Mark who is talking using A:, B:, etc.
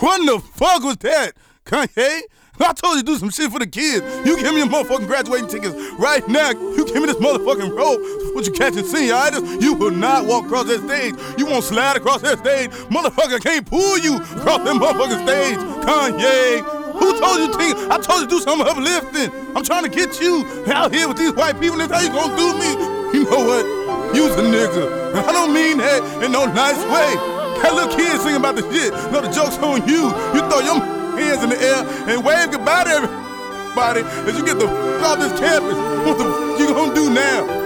A: What the fuck was that, Kanye? I told you to do some shit for the kids. You give me the motherfucking graduating tickets right now. You give me this motherfucking rope. What you catching senioritis? You will not walk across that stage. You won't slide across that stage. Motherfucker can't pull you across that motherfucking stage. Kanye, who told you to? I told you to do some uplifting. I'm trying to get you out here with these white people. That's how you gonna do me. You know what? You's a nigga. I don't mean that in no nice way. That little kid singing about the shit. No, the joke's on you. You throw your hands in the air and wave goodbye to everybody as you get the fuck off this campus. What the fuck you gonna do now?